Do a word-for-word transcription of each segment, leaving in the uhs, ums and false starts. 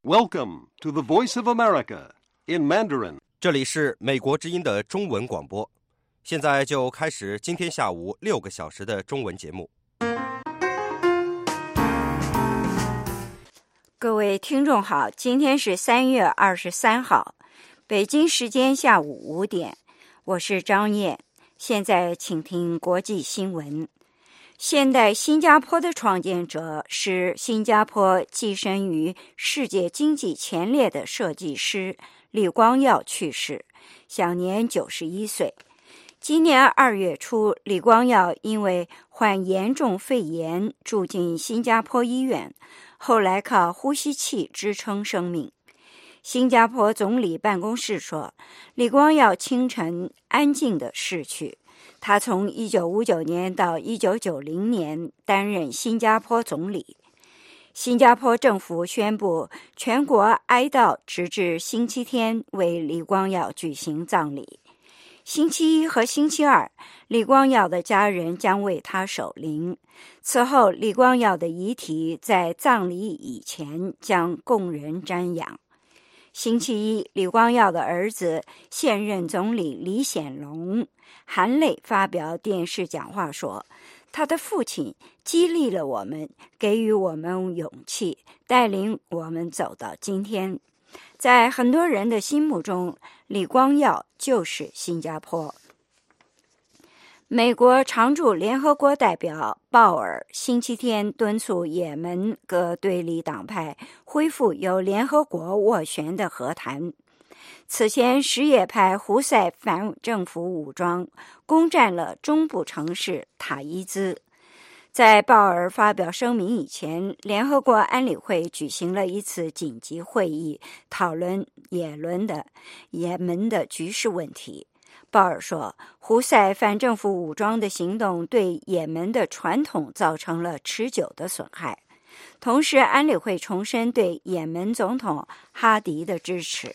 Welcome to the Voice of America in Mandarin. 这里是美国之音的中文广播，现在就开始今天下午六个小时的中文节目。 各位听众好，今天是三月二十三号，北京时间下午五点，我是张燕。现在请听国际新闻。现代新加坡的创建者是新加坡跻身于世界经济前列的设计师李光耀去世，享年九十一岁。今年二月初，李光耀因为患严重肺炎住进新加坡医院，后来靠呼吸器支撑生命。新加坡总理办公室说，李光耀清晨安静地逝去。他从一九五九年到一九九零年担任新加坡总理。新加坡政府宣布全国哀悼，直至星期天为李光耀举行葬礼。星期一和星期二，李光耀的家人将为他守灵。此后，李光耀的遗体在葬礼以前将供人瞻仰。星期一，李光耀的儿子现任总理李显龙含泪发表电视讲话说，他的父亲激励了我们，给予我们勇气，带领我们走到今天。在很多人的心目中，李光耀就是新加坡。美国常驻联合国代表鲍尔星期天敦促也门各对立党派恢复由联合国斡旋的和谈。此前，什叶派胡塞反政府武装攻占了中部城市塔伊兹。在鲍尔发表声明以前，联合国安理会举行了一次紧急会议，讨论也门的也门的局势问题。鲍尔说，胡塞反政府武装的行动对也门的传统造成了持久的损害。同时，安理会重申对也门总统哈迪的支持。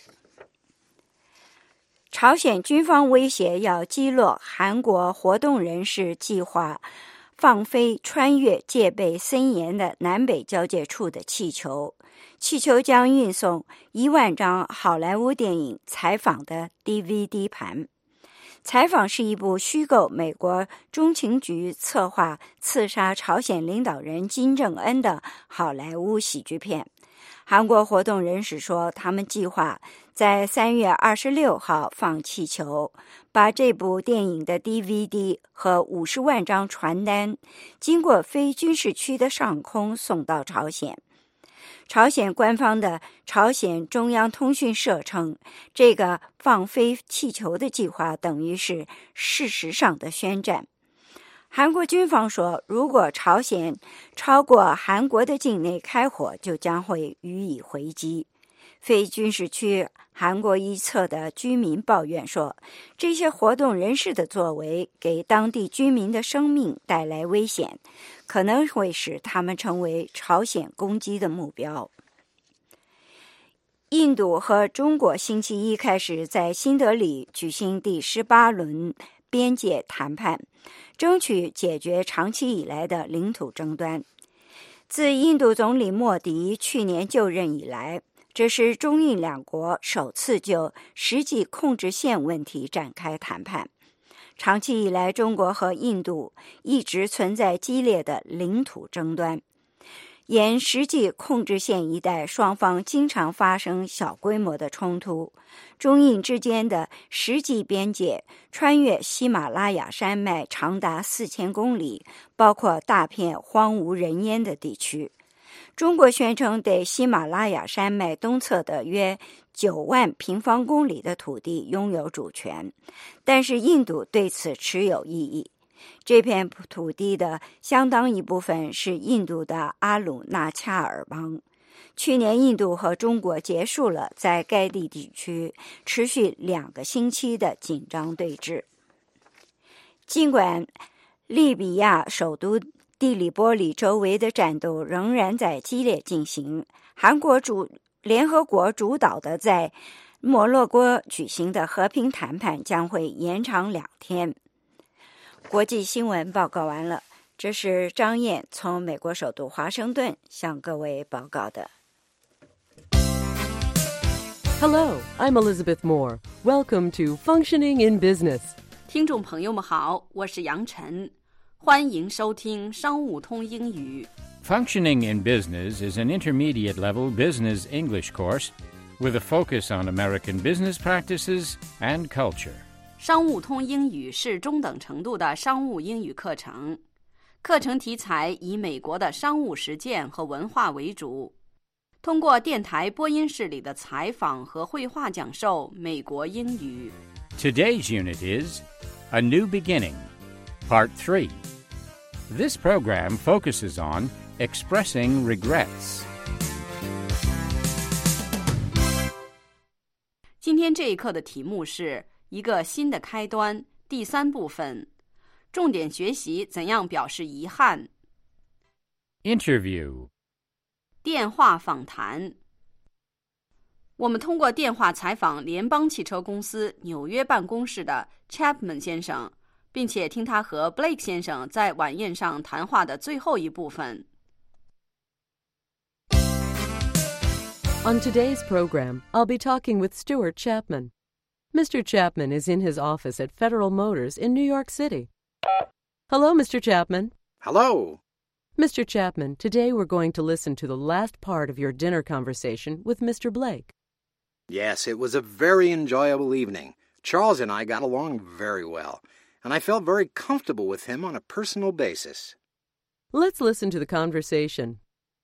朝鲜军方威胁要击落韩国活动人士计划放飞穿越戒备森严的南北交界处的气球，气球将运送一万张好莱坞电影采访的 D V D 盘。采访是一部虚构美国中情局策划刺杀朝鲜领导人金正恩的好莱坞喜剧片。韩国活动人士说，他们计划在三月二十六号放气球，把这部电影的 D V D 和五十万张传单经过非军事区的上空送到朝鲜。朝鲜官方的朝鲜中央通讯社称，这个放飞气球的计划等于是事实上的宣战。韩国军方说，如果朝鲜超过韩国的境内开火，就将会予以回击。非军事区韩国一侧的居民抱怨说，这些活动人士的作为给当地居民的生命带来危险，可能会使他们成为朝鲜攻击的目标。印度和中国星期一开始在新德里举行第十八轮边界谈判，争取解决长期以来的领土争端。自印度总理莫迪去年就任以来，这是中印两国首次就实际控制线问题展开谈判。长期以来，中国和印度一直存在激烈的领土争端。沿实际控制线一带，双方经常发生小规模的冲突。中印之间的实际边界穿越喜马拉雅山脉长达四千公里，包括大片荒无人烟的地区。中国宣称对喜马拉雅山脉东侧的约九万平方公里的土地拥有主权，但是印度对此持有异议。这片土地的相当一部分是印度的阿鲁纳恰尔邦。去年，印度和中国结束了在该地地区持续两个星期的紧张对峙。尽管利比亚首都蒂里波里周围的战斗仍然在激烈进行，韩国主联合国主导的在摩洛哥举行的和平谈判将会延长两天。国际新闻报告完了，这是张燕从美国首都华盛顿向各位报告的。 Hello, I'm Elizabeth Moore. Welcome to Functioning in Business. 听众朋友们好，我是杨晨，欢迎收听商务通英语。 Functioning in Business is an intermediate-level business English course with a focus on American business practices and culture. 商务通英语是中等程度的商务英语课程，课程题材以美国的商务实践和文化为主，通过电台播音室里的采访和绘画讲授美国英语。 Today's unit is A New Beginning, Part three. This program focuses on expressing regrets. 今天这一课的题目是一个新的开端，第三部分，重点学习怎样表示遗憾。 Interview. 电话访谈。我们通过电话采访联邦汽车公司纽约办公室的 Chapman 先生，并且听他和 Blake 先生在晚宴上谈话的最后一部分。 On today's program, I'll be talking with Stuart Chapman. Mister Chapman is in his office at Federal Motors in New York City. Hello, Mister Chapman. Hello. Mister Chapman, today we're going to listen to the last part of your dinner conversation with Mister Blake. Yes, it was a very enjoyable evening. Charles and I got along very well, and I felt very comfortable with him on a personal basis. Let's listen to the conversation.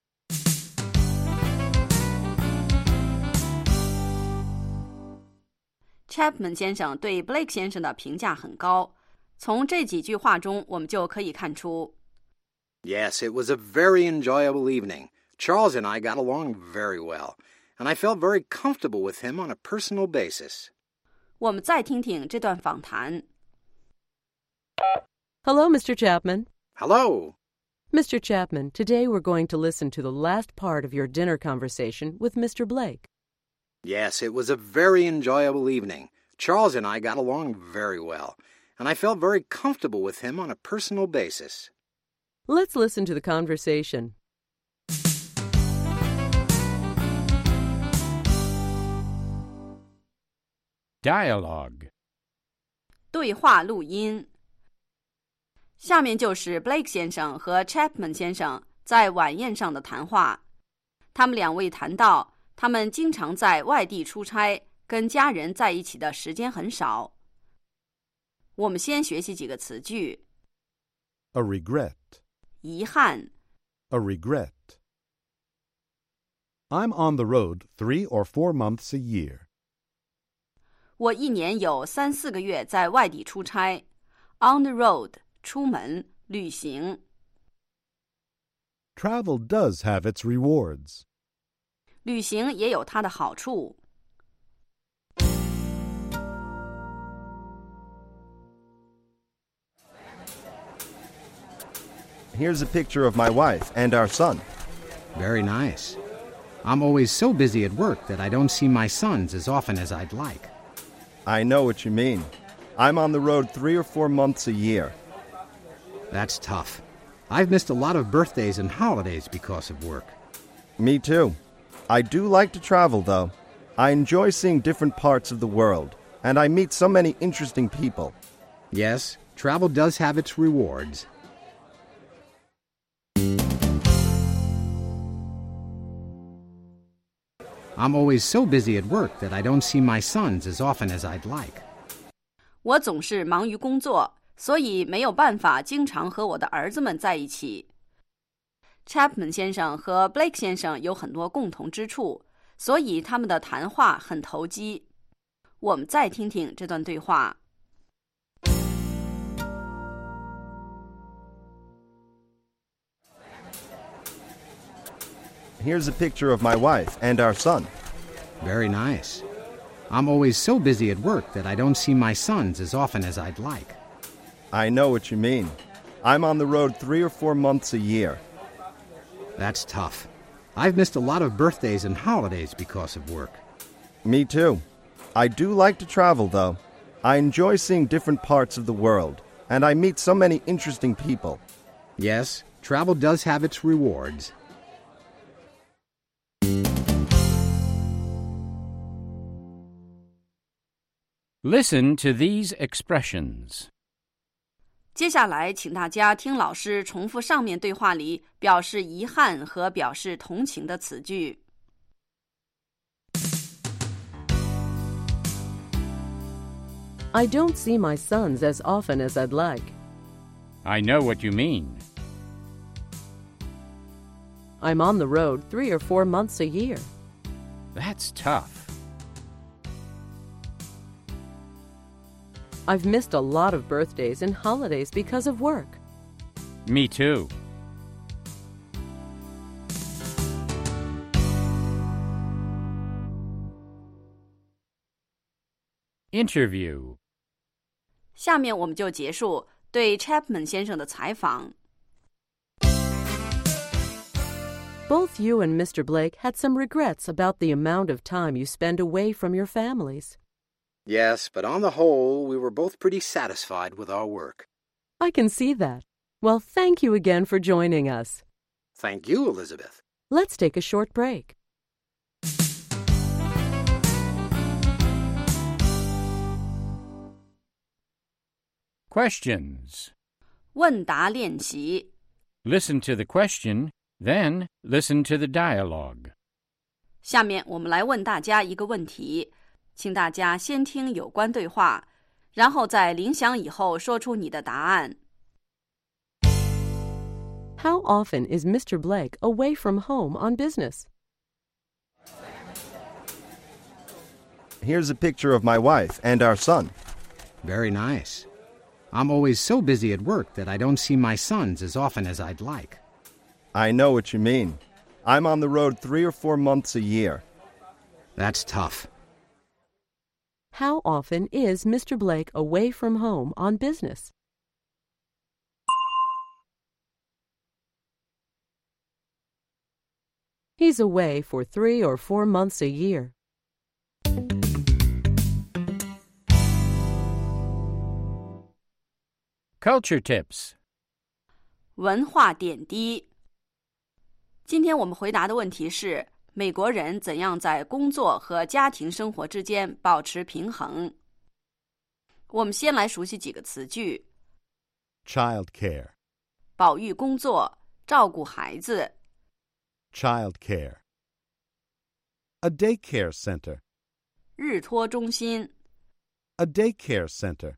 Chapman 先生对 Blake 先生的评价很高，从这几句话中我们就可以看出。 Yes, it was a very enjoyable evening. Charles and I got along very well, and I felt very comfortable with him on a personal basis. 我们再听听这段访谈。 Hello, Mister Chapman. Hello. Mister Chapman, today we're going to listen to the last part of your dinner conversation with Mister Blake. Yes, it was a very enjoyable evening. Charles and I got along very well, and I felt very comfortable with him on a personal basis. Let's listen to the conversation. Dialogue. 对话录音。下面就是 Blake 先生和 Chapman 先生在晚宴上的谈话。他们两位谈到他们经常在外地出差，跟家人在一起的时间很少。我们先学习几个词句。 A regret. 遗憾。 A regret. I'm on the road three or four months a year. 我一年有三四个月在外地出差。On the road, 出门，旅行。 Travel does have its rewards. 旅行也有它的好处。 Here's a picture of my wife and our son. Very nice. I'm always so busy at work that I don't see my sons as often as I'd like. I know what you mean. I'm on the road three or four months a year. That's tough. I've missed a lot of birthdays and holidays because of work. Me too. I do like to travel, though. I enjoy seeing different parts of the world, and I meet so many interesting people. Yes, travel does have its rewards. I'm always so busy at work that I don't see my sons as often as I'd like. 我总是忙于工作，所以没有办法经常和我的儿子们在一起。Chapman 先生和 Blake 先生有很多共同之处，所以他们的谈话很投机。我们再听听这段对话。 Here's a picture of my wife and our son. Very nice. I'm always so busy at work that I don't see my sons as often as I'd like. I know what you mean. I'm on the road three or four months a year. That's tough. I've missed a lot of birthdays and holidays because of work. Me too. I do like to travel, though. I enjoy seeing different parts of the world, and I meet so many interesting people. Yes, travel does have its rewards. Listen to these expressions. 接下来，请大家听老师重复上面对话里表示遗憾和表示同情的词句。 I don't see my sons as often as I'd like. I know what you mean. I'm on the road three or four months a year. That's tough. I've missed a lot of birthdays and holidays because of work. Me too. Interview. 下面我们就结束对 Chapman 先生的采访。 Both you and Mister Blake had some regrets about the amount of time you spend away from your families. Yes, but on the whole, we were both pretty satisfied with our work. I can see that. Well, thank you again for joining us. Thank you, Elizabeth. Let's take a short break. Questions. 问答练习。 Listen to the question, then listen to the dialogue. 下面我们来问大家一个问题，请大家先听有关对话，然后在铃响以后说出你的答案。 How often is Mister Blake away from home on business? Here's a picture of my wife and our son. Very nice. I'm always so busy at work that I don't see my sons as often as I'd like. I know what you mean. I'm on the road three or four months a year. That's tough. How often is Mister Blake away from home on business? He's away for three or four months a year. Culture tips. 文化点滴。今天我们回答的问题是：美国人怎样在工作和家庭生活之间保持平衡？我们先来熟悉几个词句： Child care. 保育工作、照顾孩子、 Child care. A daycare center. 日托中心、 A daycare center.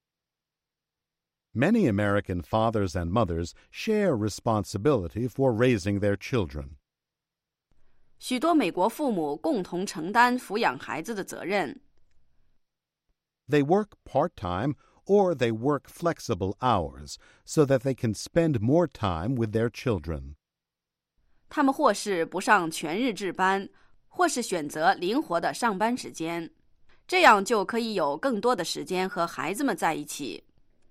Many American fathers and mothers share responsibility for raising their children. 许多美国父母共同承担抚养孩子的责任。 They work part-time or they work flexible hours so that they can spend more time with their children. 他们或是不上全日制班，或是选择灵活的上班时间，这样就可以有更多的时间和孩子们在一起。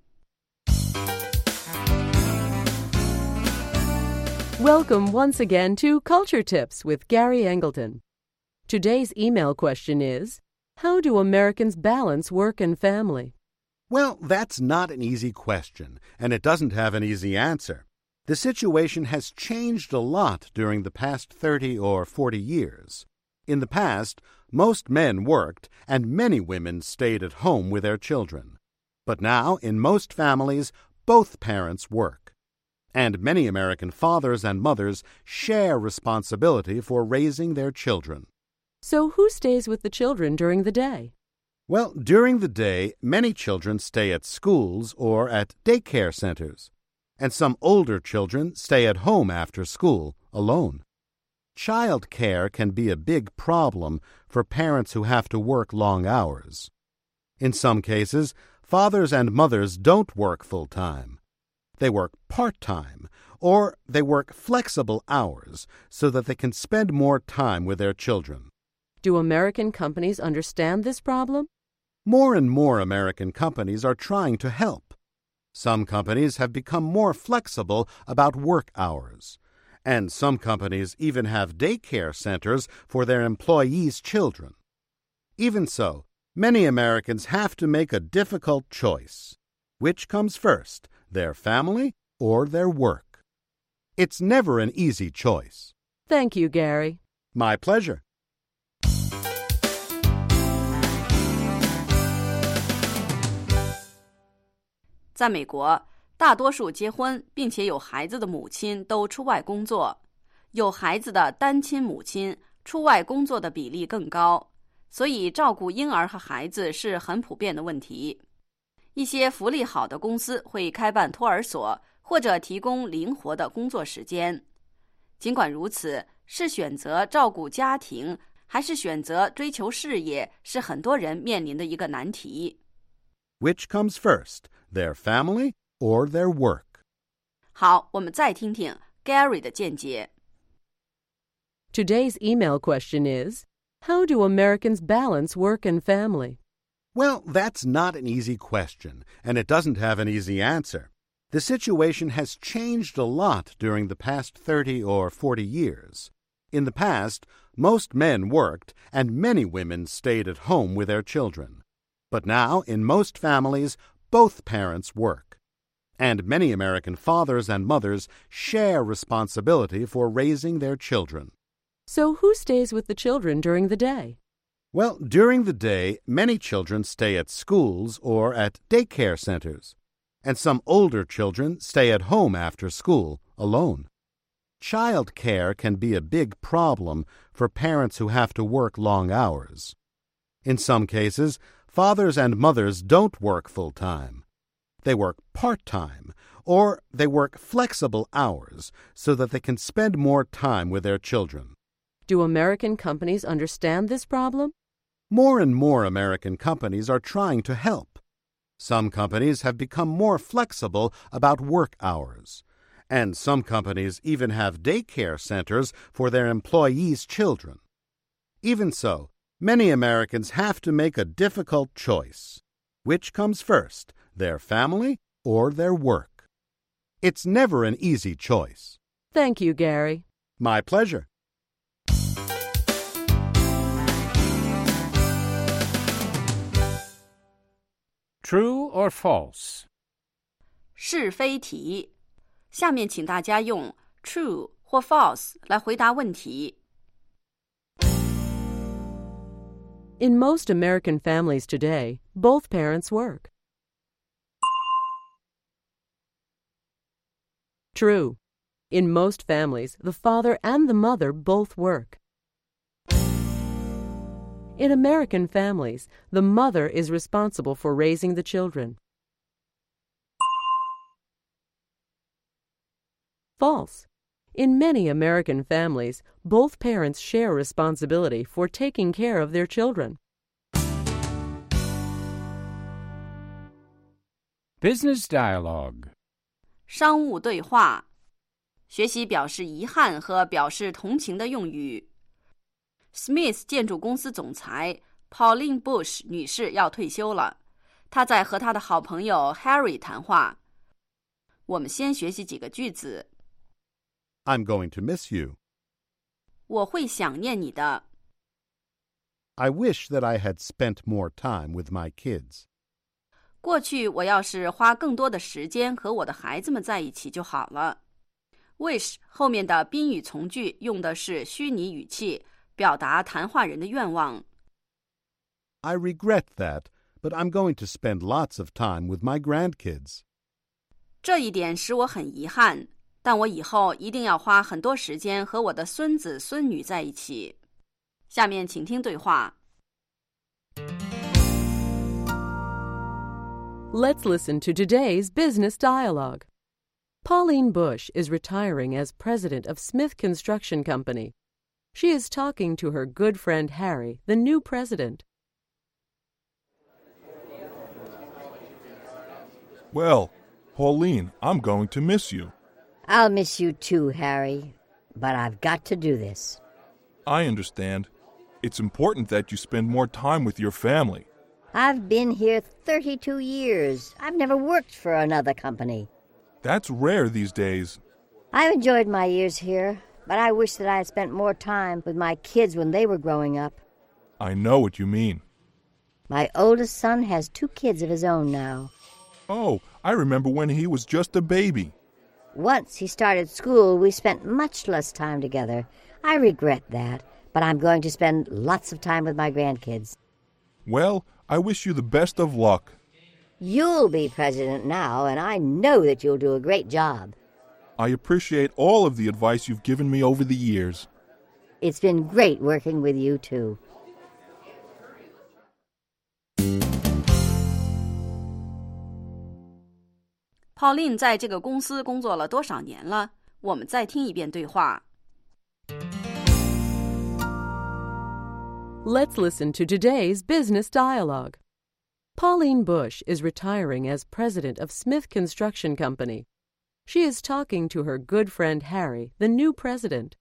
Welcome once again to Culture Tips with Gary Angleton. Today's email question is, how do Americans balance work and family? Well, that's not an easy question, and it doesn't have an easy answer. The situation has changed a lot during the past thirty or forty years. In the past, most men worked and many women stayed at home with their children. But now, in most families, both parents work. And many American fathers and mothers share responsibility for raising their children. So who stays with the children during the day? Well, during the day, many children stay at schools or at daycare centers. And some older children stay at home after school, alone. Child care can be a big problem for parents who have to work long hours. In some cases, fathers and mothers don't work full-time. They work part-time, or they work flexible hours so that they can spend more time with their children. Do American companies understand this problem? More and more American companies are trying to help. Some companies have become more flexible about work hours. And some companies even have daycare centers for their employees' children. Even so, many Americans have to make a difficult choice. Which comes first, their family or their work? It's never an easy choice. Thank you, Gary. My pleasure. 在美国，大多数结婚并且有孩子的母亲都出外工作，有孩子的单亲母亲出外工作的比例更高，所以照顾婴儿和孩子是很普遍的问题。一些福利好的公司会开办托儿所，或者提供灵活的工作时间。尽管如此，是选择照顾家庭还是选择追求事业，是很多人面临的一个难题。 Which comes first, their family or their work? 好，我们再听听 Gary 的见解。 Today's email question is, how do Americans balance work and family? Well, that's not an easy question, and it doesn't have an easy answer. The situation has changed a lot during the past thirty or forty years. In the past, most men worked, and many women stayed at home with their children. But now, in most families, both parents work. And many American fathers and mothers share responsibility for raising their children. So who stays with the children during the day? Well, during the day, many children stay at schools or at daycare centers. And some older children stay at home after school, alone. Child care can be a big problem for parents who have to work long hours. In some cases, fathers and mothers don't work full-time. They work part-time, or they work flexible hours so that they can spend more time with their children. Do American companies understand this problem? More and more American companies are trying to help. Some companies have become more flexible about work hours, and some companies even have daycare centers for their employees' children. Even so, many Americans have to make a difficult choice. Which comes first, their family or their work? It's never an easy choice. Thank you, Gary. My pleasure. True or false? 是非题。下面请大家用 true 或 false 来回答问题。 In most American families today, both parents work. True. In most families, the father and the mother both work. In American families, the mother is responsible for raising the children. False. In many American families, both parents share responsibility for taking care of their children. Business dialogue. 商务对话，学习表示遗憾和表示同情的用语。Smith 建筑公司总裁 Pauline Bush 女士要退休了，她在和她的好朋友 Harry 谈话。我们先学习几个句子。 I'm going to miss you. 我会想念你的。 I wish that I had spent more time with my kids. 过去我要是花更多的时间和我的孩子们在一起就好了。Wish 后面的宾语从句用的是虚拟语气，表达谈话人的愿望。 I regret that, but I'm going to spend lots of time with my grandkids. 这一点使我很遗憾，但我以后一定要花很多时间和我的孙子孙女在一起。下面请听对话。 Let's listen to today's business dialogue. Pauline Bush is retiring as president of Smith Construction Company. She is talking to her good friend Harry, the new president. Well, Pauline, I'm going to miss you. I'll miss you too, Harry, but I've got to do this. I understand. It's important that you spend more time with your family. I've been here thirty-two years. I've never worked for another company. That's rare these days. I've enjoyed my years here, but I wish that I had spent more time with my kids when they were growing up. I know what you mean. My oldest son has two kids of his own now. Oh, I remember when he was just a baby. Once he started school, we spent much less time together. I regret that, but I'm going to spend lots of time with my grandkids. Well, I wish you the best of luck. You'll be president now, and I know that you'll do a great job. I appreciate all of the advice you've given me over the years. It's been great working with you, too. Pauline 在这个公司工作了多少年了？我们再听一遍对话。 Let's listen to today's business dialogue. Pauline Bush is retiring as president of Smith Construction Company. She is talking to her good friend Harry, the new president.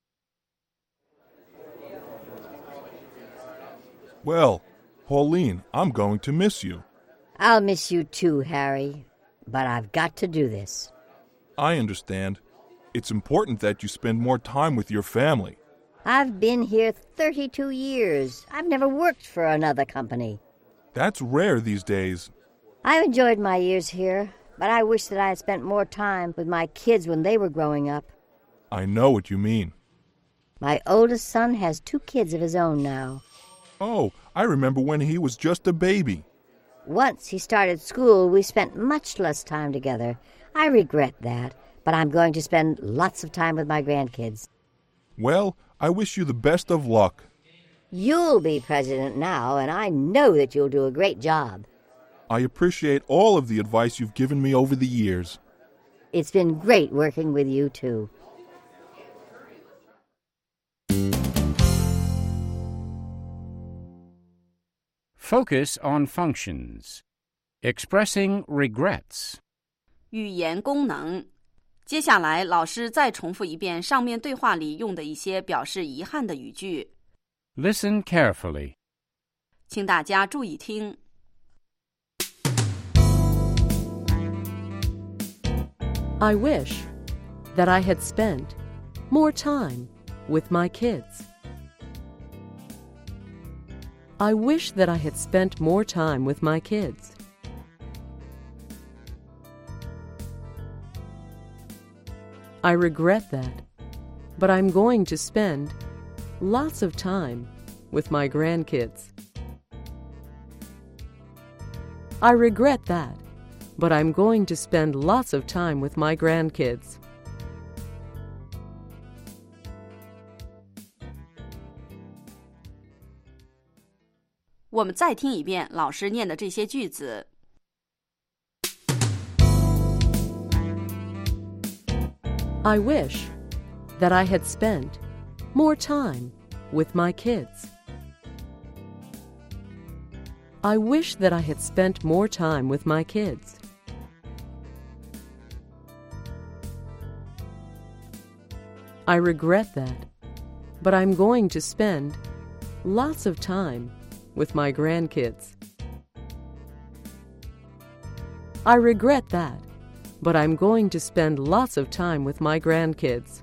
Well, Pauline, I'm going to miss you. I'll miss you too, Harry, but I've got to do this. I understand. It's important that you spend more time with your family. I've been here thirty-two years. I've never worked for another company. That's rare these days. I've enjoyed my years here, but I wish that I had spent more time with my kids when they were growing up. I know what you mean. My oldest son has two kids of his own now. Oh, I remember when he was just a baby. Once he started school, we spent much less time together. I regret that, but I'm going to spend lots of time with my grandkids. Well, I wish you the best of luck. You'll be president now, and I know that you'll do a great job. I appreciate all of the advice you've given me over the years. It's been great working with you, too. Focus on functions. Expressing regrets. 语言功能。接下来，老师再重复一遍上面对话里用的一些表示遗憾的语句。 Listen carefully. 请大家注意听。 I wish that I had spent more time with my kids. I wish that I had spent more time with my kids. I regret that, but I'm going to spend lots of time with my grandkids. I regret that, but I'm going to spend lots of time with my grandkids. "我们再听一遍老师念的这些句子。 I wish that I had spent more time with my kids. I wish that I had spent more time with my kids. I regret that, but I'm going to spend lots of time with my grandkids. I regret that, but I'm going to spend lots of time with my grandkids.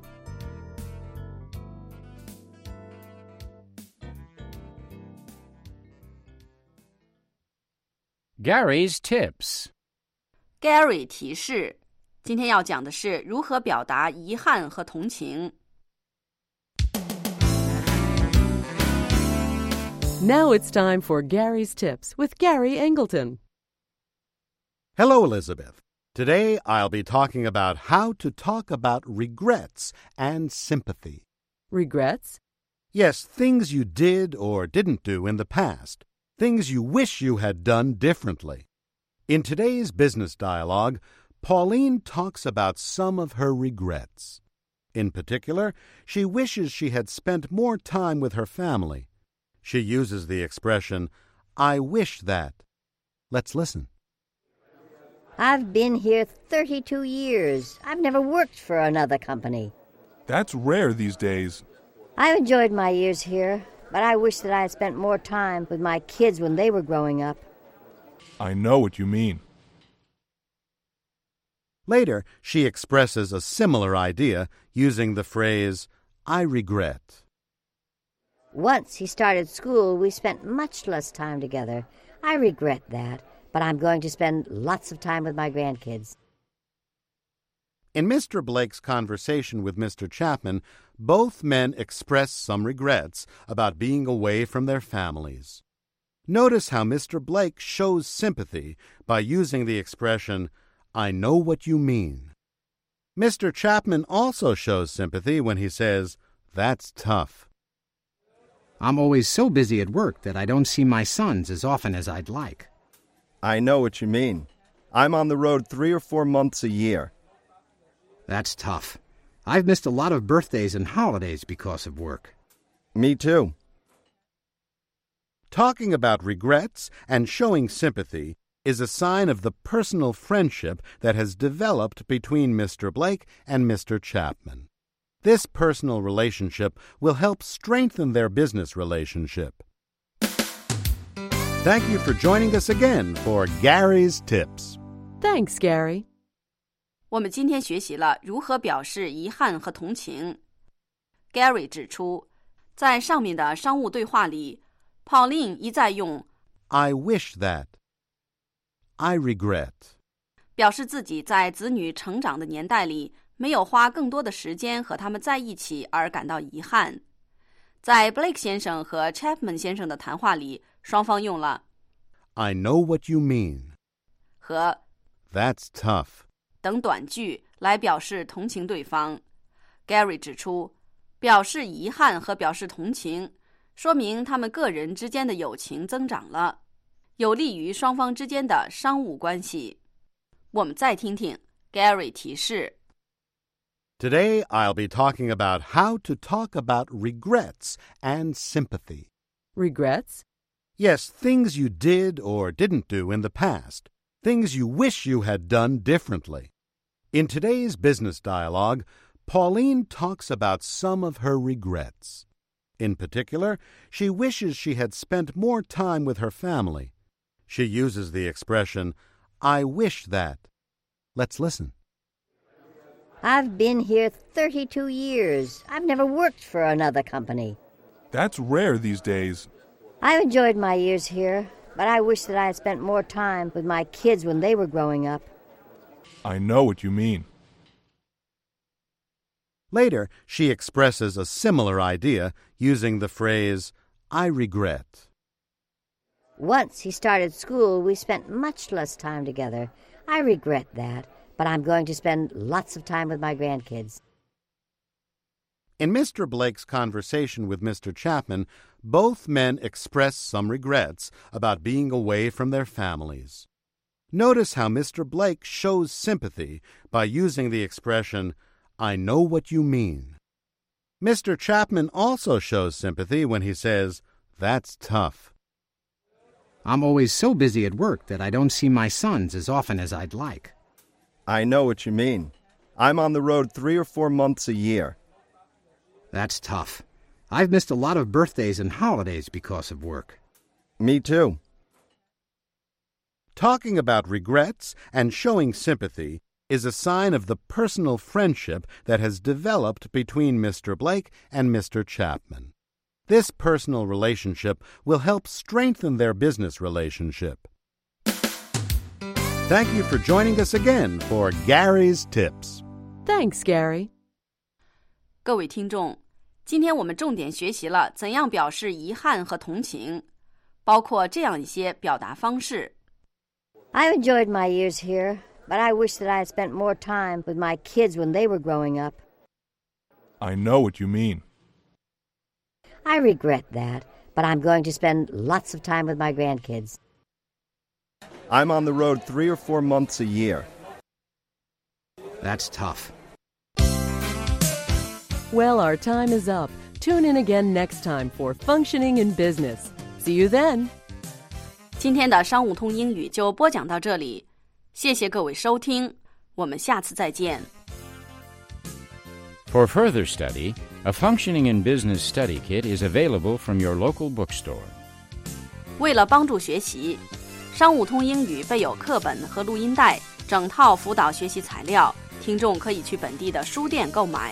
Gary's tips. Gary 提示，今天要讲的是如何表达遗憾和同情。 Now it's time for Gary's Tips with Gary Angleton. Hello, Elizabeth. Today I'll be talking about how to talk about regrets and sympathy. Regrets? Yes, things you did or didn't do in the past. Things you wish you had done differently. In today's business dialogue, Pauline talks about some of her regrets. In particular, she wishes she had spent more time with her family. She uses the expression, I wish that. Let's listen. I've been here thirty-two years. I've never worked for another company. That's rare these days. I've enjoyed my years here, but I wish that I had spent more time with my kids when they were growing up. I know what you mean. Later, she expresses a similar idea using the phrase, I regret. Once he started school, we spent much less time together. I regret that, but I'm going to spend lots of time with my grandkids. In Mister Blake's conversation with Mister Chapman, both men express some regrets about being away from their families. Notice how Mister Blake shows sympathy by using the expression, I know what you mean. Mister Chapman also shows sympathy when he says, that's tough. I'm always so busy at work that I don't see my sons as often as I'd like. I know what you mean. I'm on the road three or four months a year. That's tough. I've missed a lot of birthdays and holidays because of work. Me too. Talking about regrets and showing sympathy is a sign of the personal friendship that has developed between Mister Blake and Mister Chapman. This personal relationship will help strengthen their business relationship. Thank you for joining us again for Gary's Tips. Thanks, Gary. 我们今天学习了如何表示遗憾和同情。Gary 指出，在上面的商务对话里， Pauline 一再用 I wish that, I regret 表示自己在子女成长的年代里没有花更多的时间和他们在一起而感到遗憾。在 Blake 先生和 Chapman 先生的谈话里，双方用了 I know what you mean 和 That's tough 等短句来表示同情对方。Gary 指出，表示遗憾和表示同情，说明他们个人之间的友情增长了，有利于双方之间的商务关系。我们再听听 Gary 提示。 Today, I'll be talking about how to talk about regrets and sympathy. Regrets? Yes, things you did or didn't do in the past, things you wish you had done differently. In today's business dialogue, Pauline talks about some of her regrets. In particular, she wishes she had spent more time with her family. She uses the expression, I wish that. Let's listen. I've been here thirty-two years. I've never worked for another company. That's rare these days. I've enjoyed my years here, but I wish that I had spent more time with my kids when they were growing up. I know what you mean. Later, she expresses a similar idea using the phrase, I regret. Once he started school, we spent much less time together. I regret that, but I'm going to spend lots of time with my grandkids. In Mister Blake's conversation with Mister Chapman, both men express some regrets about being away from their families. Notice how Mister Blake shows sympathy by using the expression, I know what you mean. Mister Chapman also shows sympathy when he says, that's tough. I'm always so busy at work that I don't see my sons as often as I'd like. I know what you mean. I'm on the road three or four months a year. That's tough. I've missed a lot of birthdays and holidays because of work. Me too. Talking about regrets and showing sympathy is a sign of the personal friendship that has developed between Mister Blake and Mister Chapman. This personal relationship will help strengthen their business relationship. Thank you for joining us again for Gary's Tips. Thanks, Gary. 各位听众，今天我们重点学习了怎样表示遗憾和同情，包括这样一些表达方式。 I've enjoyed my years here, but I wish that I had spent more time with my kids when they were growing up. I know what you mean. I regret that, but I'm going to spend lots of time with my grandkids. I'm on the road three or four months a year. That's tough. Well, our time is up. Tune in again next time for Functioning in Business. See you then. 今天的商务通英语就播讲到这里，谢谢各位收听，我们下次再见。 For further study, a Functioning in Business study kit is available from your local bookstore. 为了帮助学习，商务通英语备有课本和录音带，整套辅导学习材料，听众可以去本地的书店购买。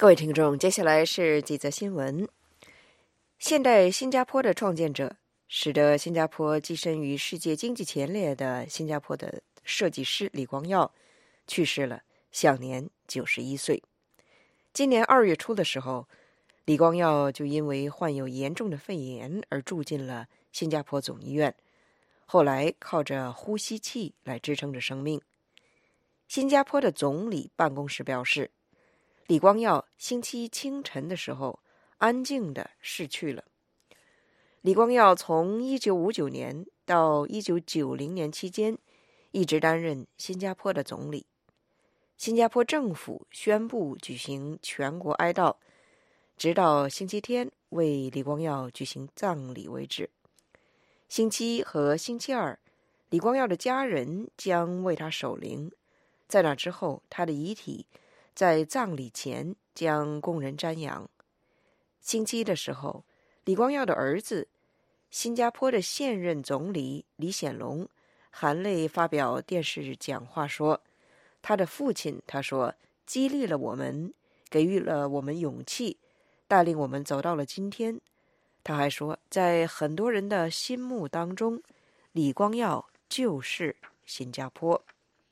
各位听众，接下来是几则新闻。现代新加坡的创建者，使得新加坡跻身于世界经济前列的新加坡的设计师李光耀去世了，享年九十一岁。今年二月初的时候，李光耀就因为患有严重的肺炎而住进了新加坡总医院，后来靠着呼吸器来支撑着生命。新加坡的总理办公室表示，李光耀星期一清晨的时候安静地逝去了。李光耀从一九五九年到一九九零年期间一直担任新加坡的总理。新加坡政府宣布举行全国哀悼，直到星期天为李光耀举行葬礼为止。星期一和星期二，李光耀的家人将为他守灵，在那之后，他的遗体在葬礼前将供人瞻仰。星期一的时候，李光耀的儿子，新加坡的现任总理李显龙含泪发表电视讲话说，他的父亲他说激励了我们，给予了我们勇气，带领我们走到了今天。他还说，在很多人的心目当中，李光耀就是新加坡。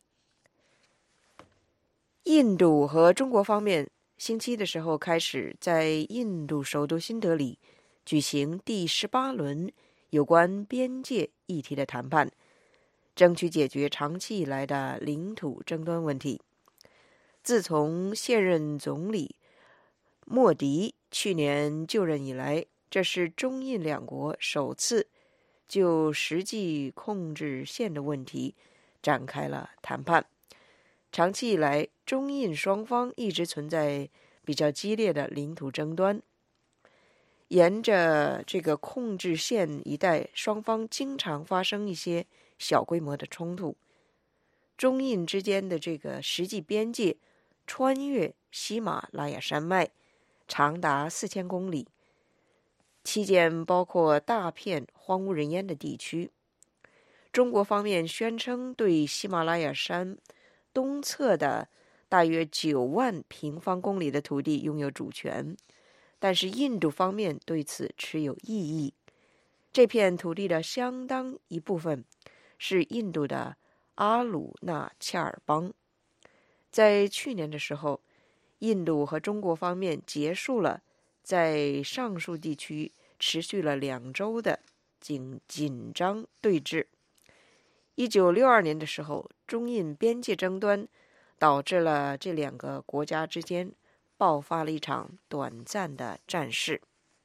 印度和中国方面星期的时候开始在印度首都新德里举行第十八轮有关边界议题的谈判，争取解决长期以来的领土争端问题。自从现任总理莫迪去年就任以来，这是中印两国首次就实际控制线的问题展开了谈判。长期以来，中印双方一直存在比较激烈的领土争端。沿着这个控制线一带，双方经常发生一些小规模的冲突。中印之间的这个实际边界穿越喜马拉雅山脉，长达四千公里，期间包括大片荒无人烟的地区。中国方面宣称对喜马拉雅山东侧的大约九万平方公里的土地拥有主权，但是印度方面对此持有异议。这片土地的相当一部分是印度的阿鲁纳恰尔邦。在去年的时候，印度和中国方面结束了在上述地区持续了两周的紧紧张对峙。一九六二年的时候，中印边界争端导致了这两个国家之间爆发了一场短暂的战事。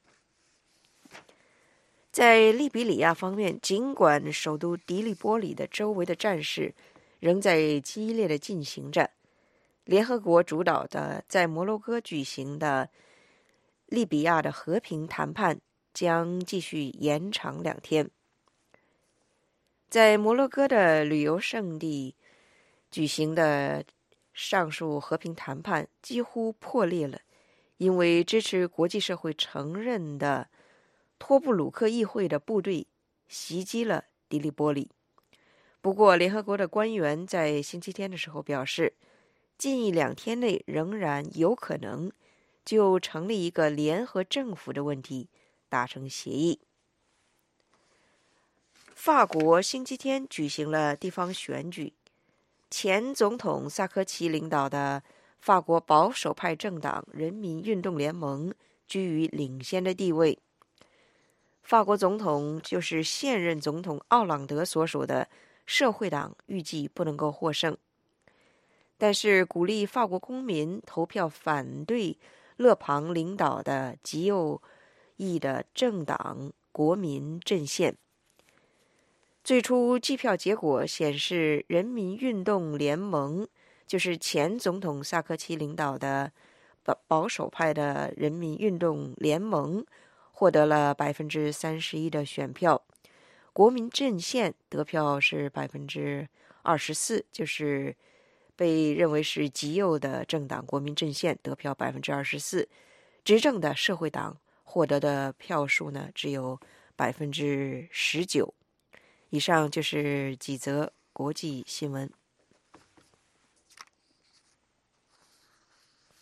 在利比里亚方面，尽管首都迪利波里的周围的战事仍在激烈的进行着，联合国主导的在摩洛哥举行的利比亚的和平谈判将继续延长两天。在摩洛哥的旅游胜地举行的上述和平谈判几乎破裂了，因为支持国际社会承认的托布鲁克议会的部队袭击了迪利波里。不过联合国的官员在星期天的时候表示，近一两天内仍然有可能就成立一个联合政府的问题达成协议。法国星期天举行了地方选举，前总统萨科齐领导的法国保守派政党人民运动联盟居于领先的地位。法国总统就是现任总统奥朗德所属的社会党预计不能够获胜，但是鼓励法国公民投票反对勒庞领导的极右翼的政党国民阵线。最初计票结果显示，人民运动联盟就是前总统萨科齐领导的保守派的人民运动联盟获得了百分之三十一的选票，国民阵线得票是百分之二十四，就是被认为是极右的政党国民阵线得票百分之二十四，执政的社会党获得的票数呢只有百分之十九。以上就是几则国际新闻。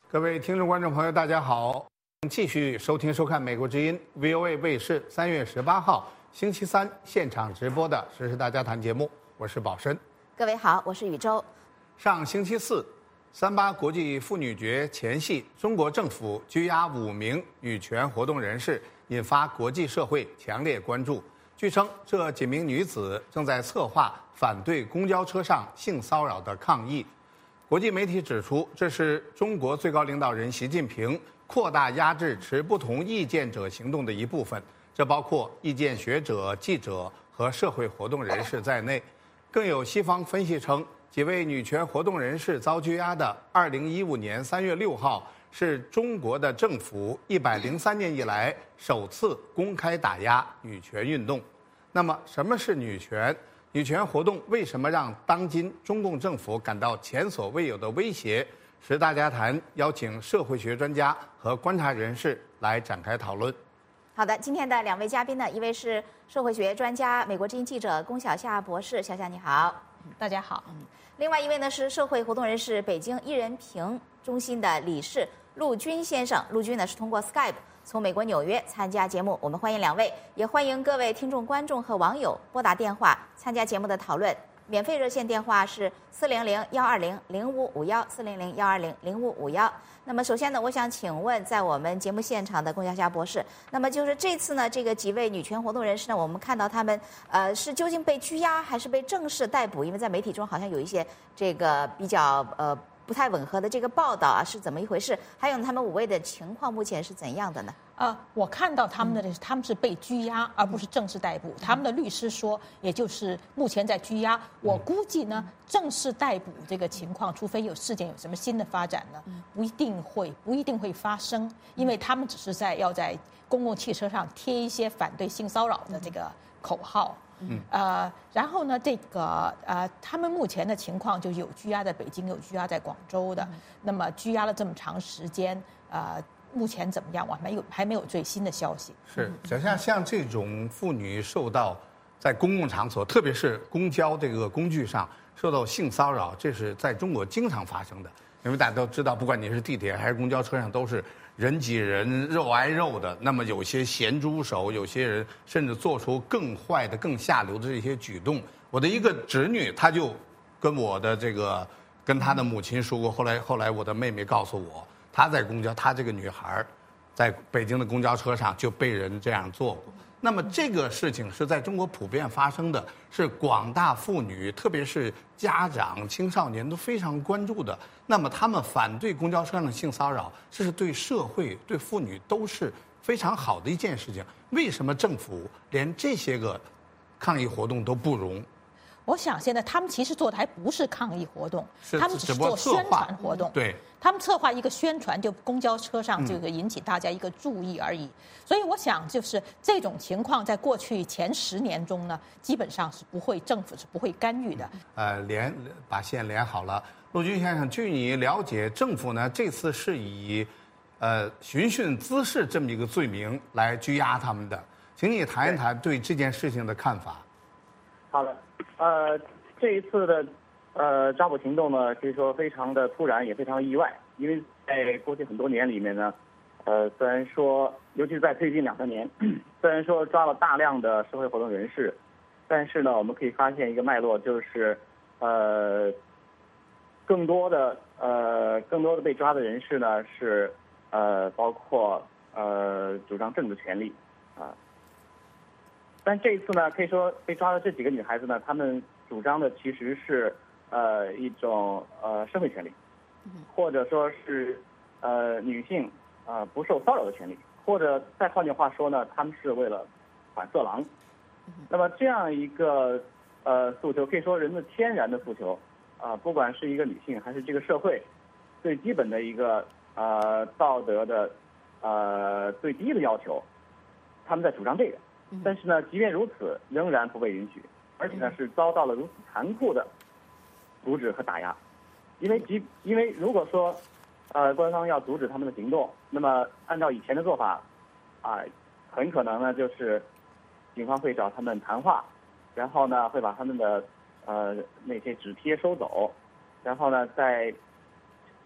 各位听众观众朋友，大家好，继续收听收看美国之音 V O A 卫视三月十八号星期三现场直播的《时事大家谈》节目，我是宝申。 各位好，我是宇宙。 上星期四，三八国际妇女节前夕，中国政府拘押五名女权活动人士，引发国际社会强烈关注。据称，这几名女子正在策划反对公交车上性骚扰的抗议。国际媒体指出，这是中国最高领导人习近平扩大压制持不同意见者行动的一部分，这包括意见学者、记者和社会活动人士在内。更有西方分析称，几位女权活动人士遭拘押的二零一五年三月六号是中国的政府一百零三年以来首次公开打压女权运动。那么，什么是女权？女权活动为什么让当今中共政府感到前所未有的威胁？时大家谈邀请社会学专家和观察人士来展开讨论。 好的，今天的两位嘉宾呢，一位是社会学专家、美国之音记者龚小夏博士，小夏你好。 大家好。 另外一位呢是社会活动人士、北京一人评中心的理事陆军先生。陆军呢是通过 Skype 从美国纽约参加节目，我们欢迎两位，也欢迎各位听众、观众和网友拨打电话参加节目的讨论。免费热线电话是四零零幺二零零五五幺四零零幺二零零五五幺。那么首先呢，我想请问在我们节目现场的龚小夏博士，那么就是这次呢，这个几位女权活动人士呢，我们看到他们呃是究竟被拘押还是被正式逮捕？因为在媒体中好像有一些这个比较呃不太吻合的这个报道啊，是怎么一回事？还有他们五位的情况目前是怎样的呢？ 呃，我看到他们的、嗯、他们是被拘押，而不是正式逮捕。他们的律师说，也就是目前在拘押。我估计呢，正式逮捕这个情况，除非有事件有什么新的发展呢，不一定会不一定会发生，因为他们只是在要在公共汽车上贴一些反对性骚扰的这个口号。嗯，呃，然后呢，这个呃，他们目前的情况就有拘押在北京，有拘押在广州的。嗯、那么拘押了这么长时间，呃。目前怎么样？我还没有还没有最新的消息。 是，想象像这种妇女受到在公共场所，特别是公交这个工具上受到性骚扰，这是在中国经常发生的。因为大家都知道，不管你是地铁还是公交车上，都是人挤人、肉挨肉的。那么有些咸猪手，有些人甚至做出更坏的、更下流的这些举动。我的一个侄女，她就跟我的这个跟她的母亲说过，后来后来我的妹妹告诉我。她在公交，她这个女孩，在北京的公交车上就被人这样做过。那么这个事情是在中国普遍发生的，是广大妇女，特别是家长、青少年都非常关注的。那么他们反对公交车上的性骚扰，这是对社会、对妇女都是非常好的一件事情。为什么政府连这些个抗议活动都不容？ 我想现在他们其实做的还不是抗议活动， 是他们只是做宣传活动。 对， 他们策划一个宣传，就公交车上这个引起大家一个注意而已。嗯、所以我想，就是这种情况，在过去前十年中呢，基本上是不会，政府是不会干预的。 呃，连把线连好了，陆军先生，据你了解，政府呢这次是以呃寻衅滋事这么一个罪名来拘押他们的，请你谈一谈对这件事情的看法。 好的。呃，这一次的呃抓捕行动呢，可以说非常的突然，也非常意外。因为在过去很多年里面呢，呃，虽然说，尤其是在最近两三年，虽然说抓了大量的社会活动人士，但是呢，我们可以发现一个脉络，就是呃，更多的呃更多的被抓的人士呢是呃包括呃主张政治权利啊。呃但这一次呢，可以说被抓的这几个女孩子呢，她们主张的其实是呃一种呃社会权利，或者说是呃女性啊、呃、不受骚扰的权利，或者再换句话说呢，她们是为了反色狼。那么这样一个呃诉求，可以说人的天然的诉求啊、呃，不管是一个女性还是这个社会最基本的一个呃道德的呃最低的要求，他们在主张这个。但是呢，即便如此，仍然不被允许，而且呢是遭到了如此残酷的阻止和打压。因为即因为如果说，呃，官方要阻止他们的行动，那么按照以前的做法，啊，很可能呢就是警方会找他们谈话，然后呢会把他们的呃那些纸贴收走，然后呢再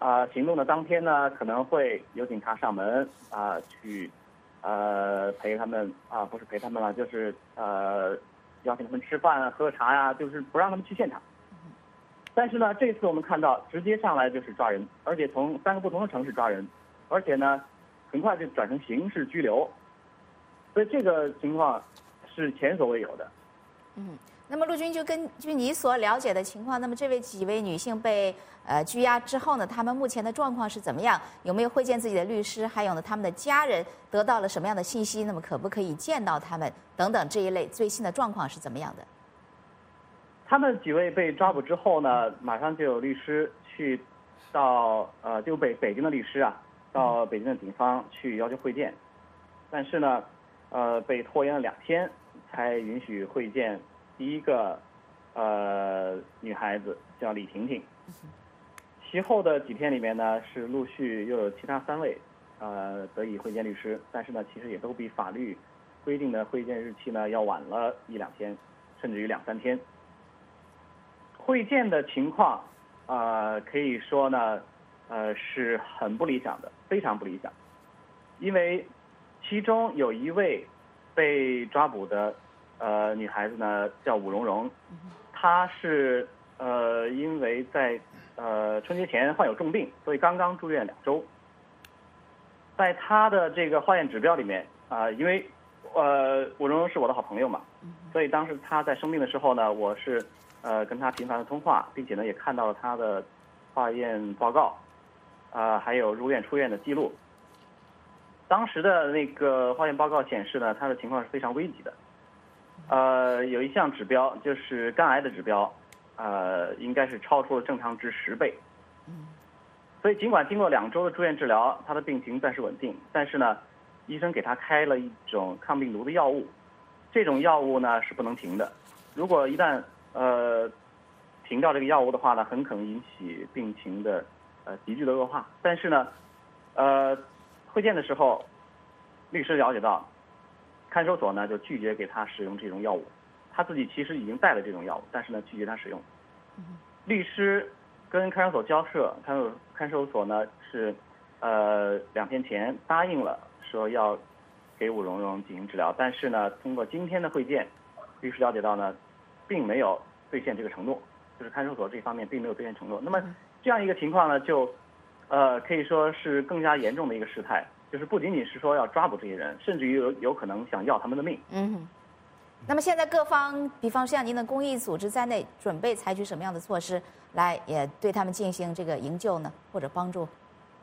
啊、行动的当天呢，可能会有警察上门啊、去呃陪他们啊、不是陪他们了，就是呃邀请他们吃饭喝茶呀，就是不让他们去现场。但是呢，这次我们看到直接上来就是抓人，而且从三个不同的城市抓人，而且呢，很快就转成刑事拘留，所以这个情况是前所未有的。 嗯，那么陆军就根据你所了解的情况，那么这位几位女性被呃拘押之后呢，她们目前的状况是怎么样？有没有会见自己的律师？还有呢，他们的家人得到了什么样的信息？那么可不可以见到他们？等等这一类最新的状况是怎么样的？ 他们几位被抓捕之后呢，马上就有律师去到呃，就北北京的律师啊，到北京的警方去要求会见，但是呢，呃，被拖延了两天才允许会见第一个呃女孩子，叫李婷婷。其后的几天里面呢，是陆续又有其他三位呃得以会见律师，但是呢，其实也都比法律规定的会见日期呢要晚了一两天，甚至于两三天。会见的情况，呃，可以说呢，呃，是很不理想的，非常不理想，因为其中有一位被抓捕的呃女孩子呢，叫武蓉蓉，她是呃因为在呃春节前患有重病，所以刚刚住院两周。在她的这个化验指标里面啊、呃，因为呃武蓉蓉是我的好朋友嘛，所以当时她在生病的时候呢，我是。呃，跟他频繁的通话，并且呢，也看到了他的化验报告，啊、呃，还有入院出院的记录。当时的那个化验报告显示呢，他的情况是非常危急的。呃，有一项指标就是肝癌的指标，呃，应该是超出了正常值十倍。所以尽管经过两周的住院治疗，他的病情暂时稳定，但是呢，医生给他开了一种抗病毒的药物，这种药物呢是不能停的。如果一旦呃，停掉这个药物的话呢，很可能引起病情的呃急剧的恶化。但是呢，呃，会见的时候，律师了解到，看守所呢就拒绝给他使用这种药物，他自己其实已经带了这种药物，但是呢拒绝他使用。律师跟看守所交涉，看守看守所呢是呃两天前答应了说要给武蓉蓉进行治疗，但是呢通过今天的会见，律师了解到呢。并没有兑现这个承诺，就是看守所这方面并没有兑现承诺。那么这样一个情况呢，就呃可以说是更加严重的一个事态，就是不仅仅是说要抓捕这些人，甚至于有有可能想要他们的命。 嗯，那么现在各方，比方像您的公益组织在内，准备采取什么样的措施来也对他们进行这个营救呢，或者帮助？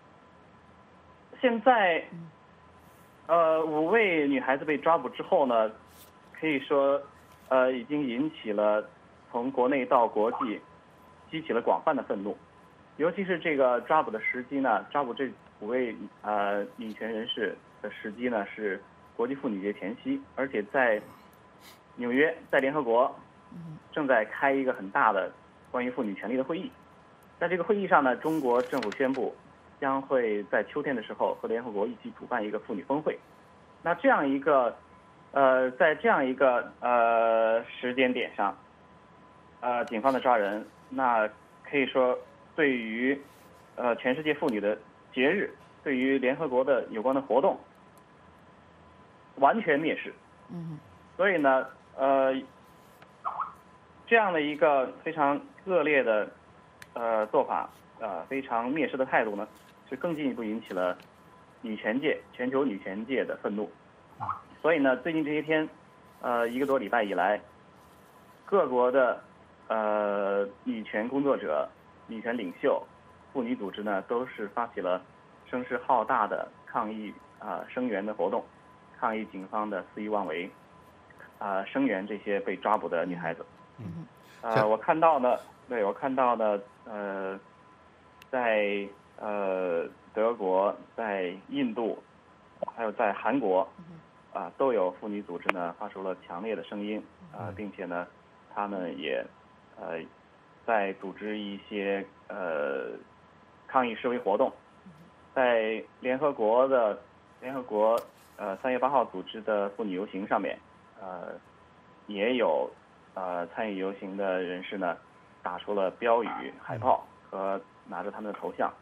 现在，呃，五位女孩子被抓捕之后呢，可以说。呃，已经引起了从国内到国际，激起了广泛的愤怒。尤其是这个抓捕的时机呢，抓捕这五位呃女权人士的时机呢是国际妇女节前夕，而且在纽约，在联合国正在开一个很大的关于妇女权利的会议。在这个会议上呢，中国政府宣布将会在秋天的时候和联合国一起主办一个妇女峰会。那这样一个。呃，在这样一个呃时间点上，呃，警方的抓人，那可以说对于呃全世界妇女的节日，对于联合国的有关的活动，完全蔑视。 嗯。 所以呢，呃，这样的一个非常恶劣的呃做法，呃，非常蔑视的态度呢，是更进一步引起了女权界、全球女权界的愤怒。所以呢，最近这些天，呃，一个多礼拜以来，各国的呃女权工作者、女权领袖、妇女组织呢，都是发起了声势浩大的抗议啊、呃、声援的活动，抗议警方的肆意妄为，啊、呃、声援这些被抓捕的女孩子。 嗯， 呃，我看到呢，对我看到呢，呃，在呃德国、在印度，还有在韩国。啊，都有妇女组织呢发出了强烈的声音啊，并且呢，他们也呃在组织一些呃抗议示威活动，在联合国的联合国呃三月八号组织的妇女游行上面，呃也有呃参与游行的人士呢打出了标语、海报和拿着他们的头像，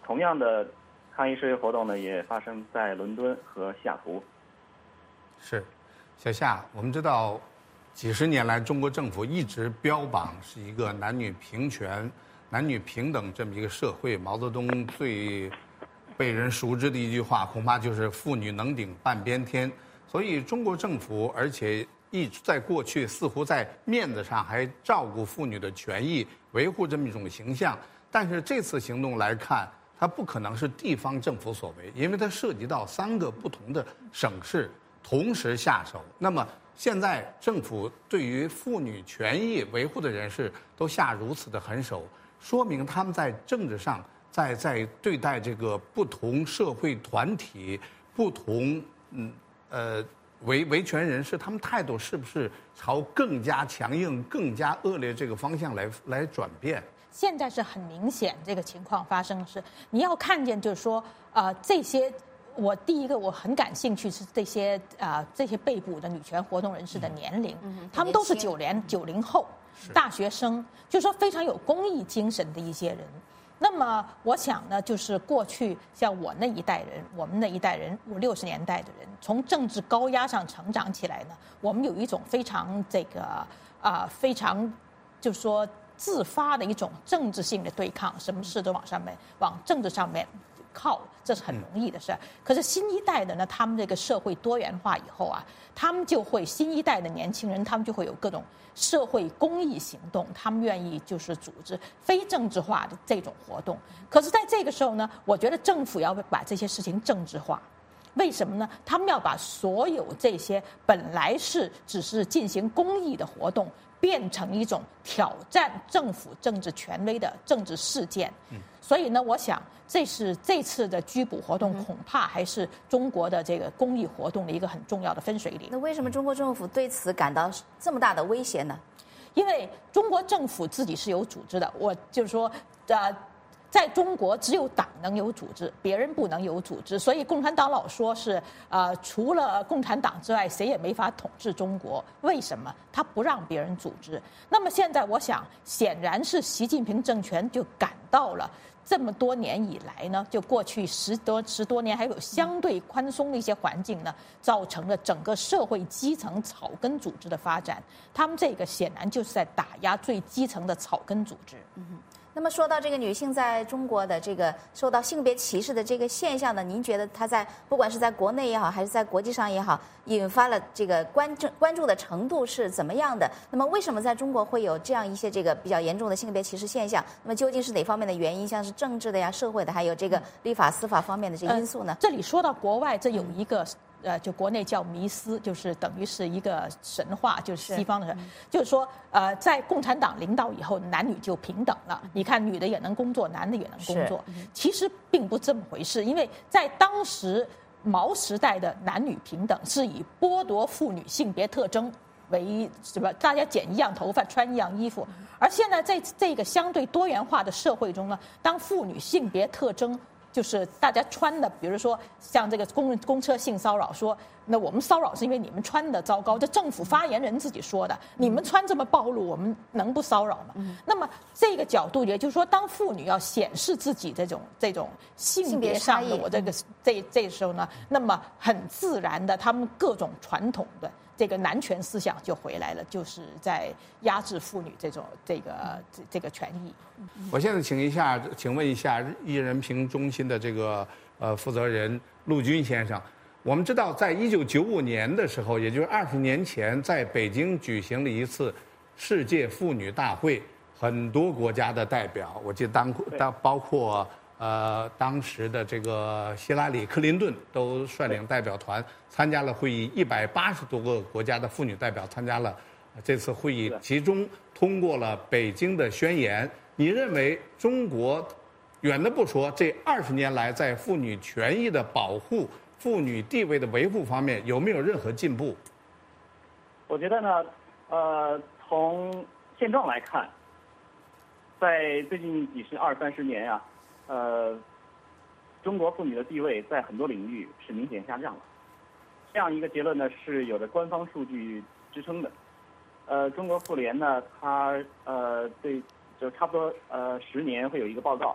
同样的抗议示威活动呢，也发生在伦敦和西雅图。 是，小夏，我们知道，几十年来中国政府一直标榜是一个男女平权、男女平等这么一个社会。毛泽东最被人熟知的一句话，恐怕就是"妇女能顶半边天"。所以中国政府，而且一直在过去似乎在面子上还照顾妇女的权益，维护这么一种形象。但是这次行动来看，它不可能是地方政府所为，因为它涉及到三个不同的省市同时下手。那么现在政府对于妇女权益维护的人士都下如此的狠手，说明他们在政治上，在在对待这个不同社会团体、不同嗯呃维维权人士，他们态度是不是朝更加强硬、更加恶劣这个方向来来转变？ 现在是很明显，这个情况发生是你要看见，就是说，呃，这些我第一个我很感兴趣是这些啊、呃、这些被捕的女权活动人士的年龄，嗯、他们都是九零九零后大学生，就是说非常有公益精神的一些人。那么我想呢，就是过去像我那一代人，我们那一代人五六十年代的人，从政治高压上成长起来呢，我们有一种非常这个啊、呃、非常就是说自发的一种政治性的对抗，什么事都往上面往政治上面靠，这是很容易的事。可是新一代的呢，他们这个社会多元化以后啊，他们就会新一代的年轻人，他们就会有各种社会公益行动，他们愿意就是组织非政治化的这种活动。可是在这个时候呢，我觉得政府要把这些事情政治化。为什么呢？他们要把所有这些本来是只是进行公益的活动，变成一种挑战政府政治权威的政治事件。嗯、所以呢，我想这是这次的拘捕活动，恐怕还是中国的这个公益活动的一个很重要的分水岭。 那为什么中国政府对此感到这么大的威胁呢？ 因为中国政府自己是有组织的，我就是说，呃。在中国，只有党能有组织，别人不能有组织。所以共产党老说是，呃，除了共产党之外，谁也没法统治中国。为什么？他不让别人组织。那么现在，我想，显然是习近平政权就感到了，这么多年以来呢，就过去十多十多年，还有相对宽松的一些环境呢，造成了整个社会基层草根组织的发展。他们这个显然就是在打压最基层的草根组织。 嗯。那么说到这个女性在中国的这个受到性别歧视的这个现象呢，您觉得它在不管是在国内也好，还是在国际上也好，引发了这个关注关注的程度是怎么样的？那么为什么在中国会有这样一些这个比较严重的性别歧视现象？那么究竟是哪方面的原因？像是政治的呀、社会的，还有这个立法、司法方面的这些因素呢？ 呃、这里说到国外，这有一个。呃，就国内叫迷思，就是等于是一个神话，就是西方的，是嗯、就是说，呃，在共产党领导以后，男女就平等了。你看，女的也能工作，男的也能工作。其实并不这么回事，因为在当时毛时代的男女平等是以剥夺妇女性别特征为什么？大家剪一样头发，穿一样衣服。而现在在这个相对多元化的社会中呢，当妇女性别特征就是大家穿的，比如说像这个公公车性骚扰，说那我们骚扰是因为你们穿的糟糕，这政府发言人自己说的，你们穿这么暴露，我们能不骚扰吗？嗯、那么这个角度，也就是说，当妇女要显示自己这种这种性别上的我这个这这时候呢，那么很自然的，他们各种传统的这个男权思想就回来了，就是在压制妇女这种这个这这个权益。 我现在请一下，请问一下艺人评中心的这个呃负责人陆军先生，我们知道，在一九九五年的时候，也就是二十年前，在北京举行了一次世界妇女大会，很多国家的代表，我记得当当包括呃当时的这个希拉里·克林顿都率领代表团参加了会议，一百八十多个国家的妇女代表参加了这次会议，其中通过了北京的宣言。你认为中国远的不说，这二十年来在妇女权益的保护、妇女地位的维护方面有没有任何进步？ 我觉得呢，呃，从现状来看，在最近几十二三十年啊，呃，中国妇女的地位在很多领域是明显下降了。这样一个结论呢，是有着官方数据支撑的。呃，中国妇联呢，它呃对。就差不多呃十年会有一个报告，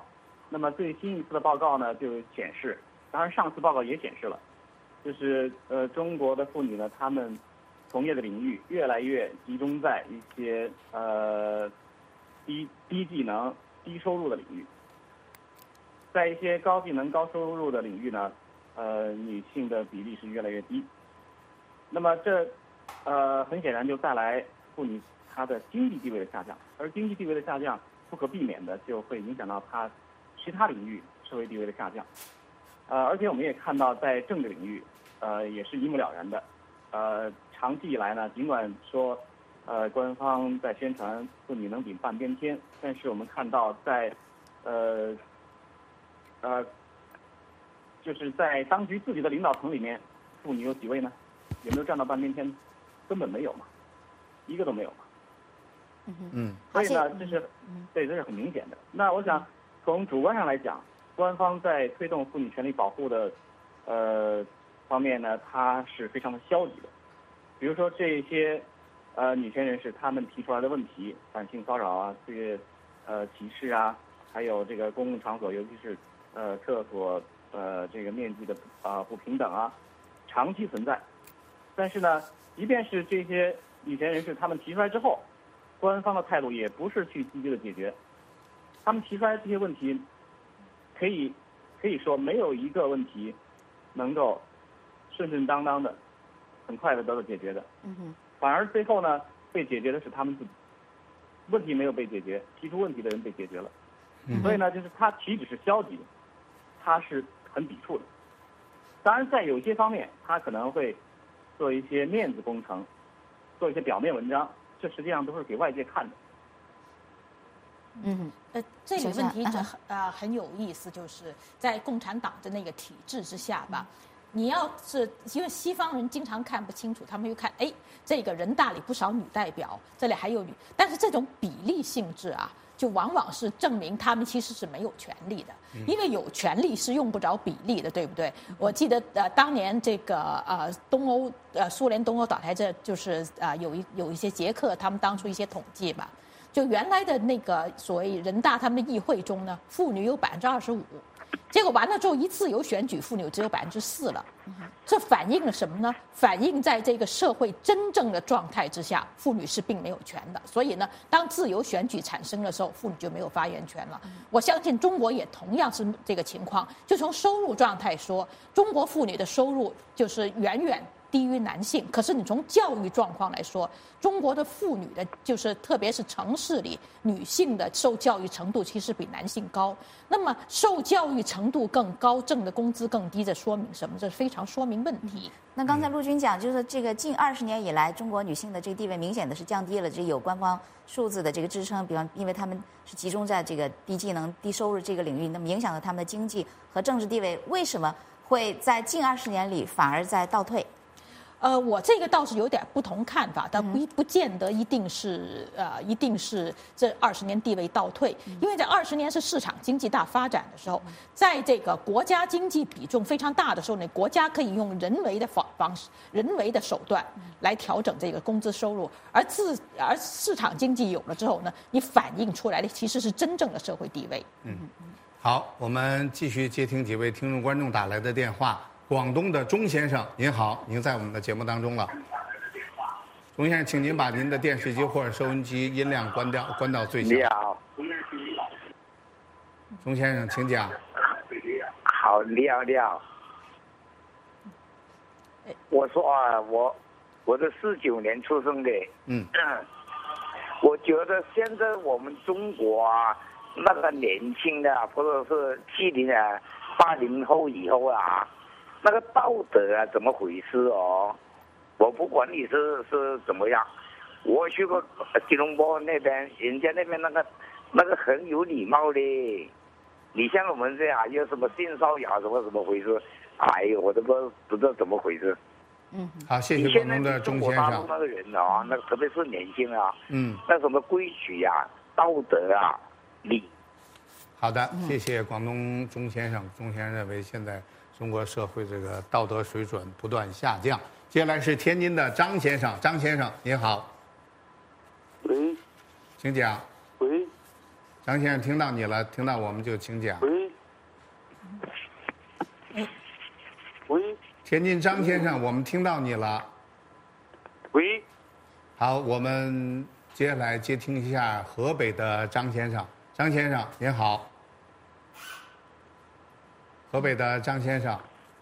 那么最新一次的报告呢，就显示，当然上次报告也显示了，就是呃中国的妇女呢，她们从业的领域越来越集中在一些呃低低技能、低收入的领域，在一些高技能、高收入的领域呢，呃女性的比例是越来越低。那么这呃很显然就带来妇女她的经济地位的下降，而经济地位的下降不可避免的就会影响到她其他领域社会地位的下降，呃，而且我们也看到，在政治领域，呃，也是一目了然的。呃，长期以来呢，尽管说，呃，官方在宣传妇女能顶半边天，但是我们看到在，呃，呃，就是在当局自己的领导层里面，妇女有几位呢？有没有占到半边天？根本没有嘛，一个都没有嘛。 嗯嗯。所以呢，这是，对，这是很明显的。那我想。从主观上来讲，官方在推动妇女权利保护的，呃方面呢，它是非常的消极的。比如说这些，呃女权人士他们提出来的问题，反性骚扰啊，这个呃歧视啊，还有这个公共场所，尤其是呃厕所呃这个面积的啊、呃、不平等啊，长期存在。但是呢，即便是这些女权人士他们提出来之后，官方的态度也不是去积极的解决。他们提出来这些问题，可以可以说没有一个问题能够顺顺当当的、很快的得到解决的。 嗯哼。 反而最后呢，被解决的是他们自己，问题没有被解决，提出问题的人被解决了。嗯。所以呢，就是他岂止是消极的，他是很抵触的。当然，在有些方面，他可能会做一些面子工程，做一些表面文章，这实际上都是给外界看的。 嗯， 呃，这个问题就很呃很有意思，就是在共产党的那个体制之下吧，你要是因为西方人经常看不清楚，他们又看，哎，这个人大里不少女代表，这里还有女，但是这种比例性质啊，就往往是证明他们其实是没有权利的，因为有权利是用不着比例的，对不对？我记得呃当年这个呃东欧呃苏联东欧倒台，这就是呃有一有一些捷克他们当初一些统计吧。就原来的那个所谓人大他们的议会中呢，妇女有百分之二十五，结果完了之后一自由选举，妇女只有百分之四了。这反映了什么呢？反映在这个社会真正的状态之下，妇女是并没有权的。所以呢，当自由选举产生的时候，妇女就没有发言权了。我相信中国也同样是这个情况。就从收入状态说，中国妇女的收入就是远远低于男性，可是你从教育状况来说，中国的妇女的，就是特别是城市里女性的受教育程度其实比男性高。那么受教育程度更高，挣的工资更低，这说明什么？这非常说明问题。 那刚才陆军讲，就是这个近二十年以来，中国女性的这个地位明显的是降低了，这有官方数字的这个支撑，比方因为他们是集中在这个低技能、低收入这个领域，那么影响了他们的经济和政治地位。为什么会在近二十年里反而在倒退？ 呃，我这个倒是有点不同看法，但不不见得一定是呃，一定是这二十年地位倒退，因为这二十年是市场经济大发展的时候，在这个国家经济比重非常大的时候呢，国家可以用人为的方方式、人为的手段来调整这个工资收入，而自而市场经济有了之后呢，你反映出来的其实是真正的社会地位。 嗯，好，我们继续接听几位听众观众打来的电话。广东的钟先生，您好，您在我们的节目当中了。钟先生，请您把您的电视机或者收音机音量关掉，关到最小。 你好， 钟先生，请讲。 好，你好，你好。我说啊，我我是四九年出生的。 嗯。 我觉得现在我们中国啊，那个年轻的或者是七零啊、八零后以后啊。那个道德啊，怎么回事哦？我不管你是是怎么样，我去过吉隆坡那边，人家那边那个那个很有礼貌的。你像我们这样有什么性骚扰什么什么回事？哎呦，我都不不知道怎么回事。 嗯，好，谢谢广东的钟先生。 那个人啊，那个特别是年轻啊， 嗯， 那什么规矩啊、道德啊、礼。 好的，谢谢广东钟先生。钟先生认为现在中国社会这个道德水准不断下降。接下来是天津的张先生，张先生您好。 喂， 请讲。 喂， 张先生听到你了，听到我们就请讲。 喂， 天津张先生，我们听到你了。 喂。 好，我们接下来接听一下河北的张先生。张先生您好。河北的张先生。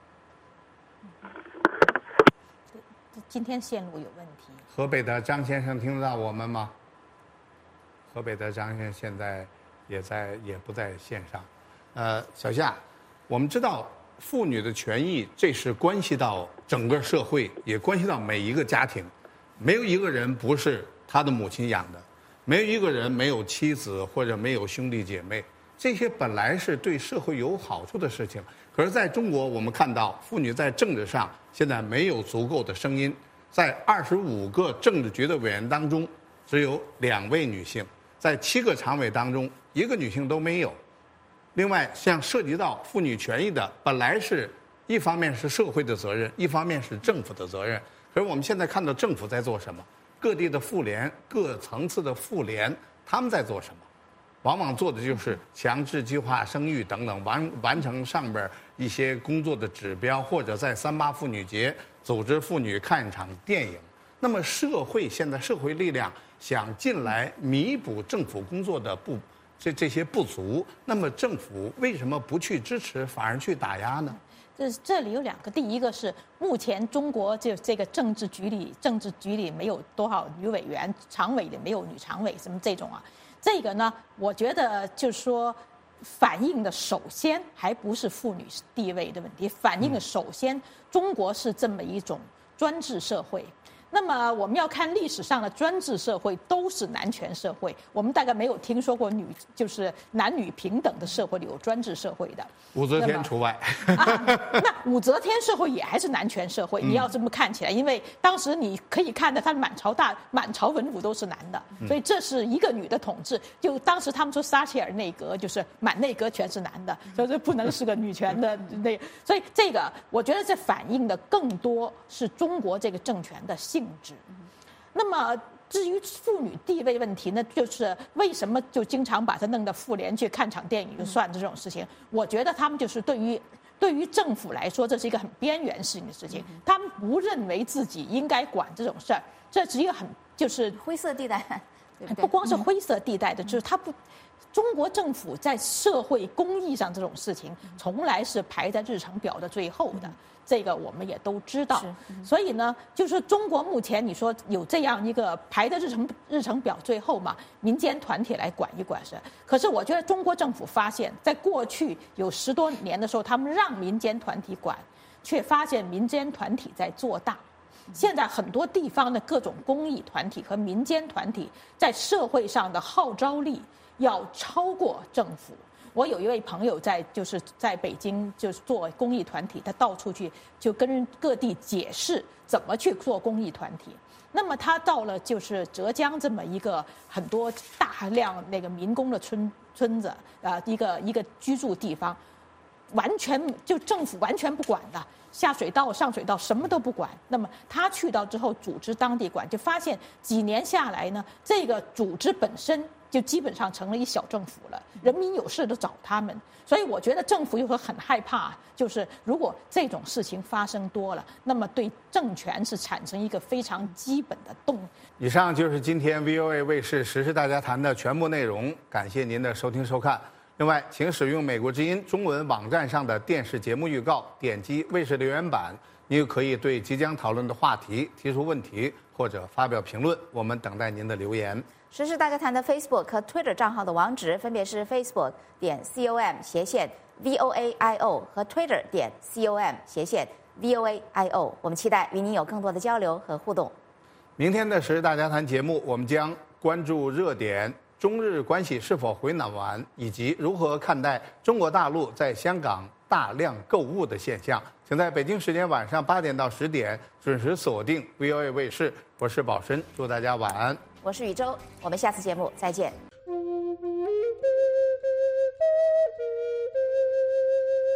今天线路有问题。 河北的张先生听得到我们吗？河北的张先生现在也在也不在线上。呃，小夏，我们知道妇女的权益，这是关系到整个社会，也关系到每一个家庭。没有一个人不是他的母亲养的，没有一个人没有妻子或者没有兄弟姐妹，这些本来是对社会有好处的事情。可是在中国，我们看到妇女在政治上现在没有足够的声音，在二十五个政治局的委员当中，只有两位女性，在七个常委当中，一个女性都没有。另外，像涉及到妇女权益的，本来是一方面是社会的责任，一方面是政府的责任。可是我们现在看到政府在做什么？各地的妇联、各层次的妇联，他们在做什么？往往做的就是强制计划生育等等，完完成上边一些工作的指标，或者在三八妇女节组织妇女看一场电影。那么社会现在社会力量想进来弥补政府工作的不这这些不足，那么政府为什么不去支持，反而去打压呢？ 这这里有两个，第一个是目前中国就这个政治局里，政治局里没有多少女委员，常委里没有女常委，什么这种啊。这个呢，我觉得就是说，反映的首先还不是妇女地位的问题，反映的首先中国是这么一种专制社会。那么我们要看历史上的专制社会都是男权社会，我们大概没有听说过女就是男女平等的社会里有专制社会的。 武则天除外。 啊，那武则天社会也还是男权社会，你要这么看起来，因为当时你可以看到他满朝大满朝文武都是男的，所以这是一个女的统治。就当时他们说撒切尔内阁就是满内阁全是男的，所以这不能是个女权的那，所以这个我觉得这反映的更多是中国这个政权的性质。那么至于妇女地位问题呢，就是为什么就经常把它弄到妇联去看场电影就算这种事情？我觉得他们就是对于对于政府来说，这是一个很边缘性的事情，他们不认为自己应该管这种事儿，这是一个很就是灰色地带，对不对？ 不光是灰色地带的，就是他不。中国政府在社会公益上这种事情，从来是排在日程表的最后的，这个我们也都知道。所以呢，就是中国目前你说有这样一个排在日程日程表最后嘛，民间团体来管一管是。可是我觉得中国政府发现，在过去有十多年的时候，他们让民间团体管，却发现民间团体在做大。现在很多地方的各种公益团体和民间团体在社会上的号召力要超过政府。我有一位朋友在就是在北京就是做公益团体，他到处去就跟各地解释怎么去做公益团体。那么他到了就是浙江这么一个很多大量那个民工的村村子啊、呃，一个一个居住地方，完全就政府完全不管的。下水道、上水道什么都不管。那么他去到之后，组织当地管，就发现几年下来呢，这个组织本身就基本上成了一小政府了，人民有事都找他们。所以我觉得政府有时候很害怕，就是如果这种事情发生多了，那么对政权是产生一个非常基本的动。 以上就是今天 V O A 卫视时事大家谈的全部内容，感谢您的收听收看。另外，请使用美国之音中文网站上的电视节目预告，点击卫视留言板，你就可以对即将讨论的话题提出问题或者发表评论，我们等待您的留言。 时事大家谈的 Facebook 和 Twitter 账号的网址分别是 facebook 点 com 斜线 V O A I O 和 Twitter 点 com 斜线 V O A I O。我们期待与您有更多的交流和互动。 明天的时事大家谈节目，我们将关注热点。中日关系是否回暖完，以及如何看待中国大陆在香港大量购物的现象，请在北京时间晚上八点到十点准时锁定 V O A 卫视。我是宝申，祝大家晚安。 我是宇宙，我们下次节目再见。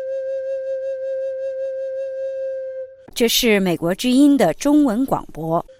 这是美国之音的中文广播。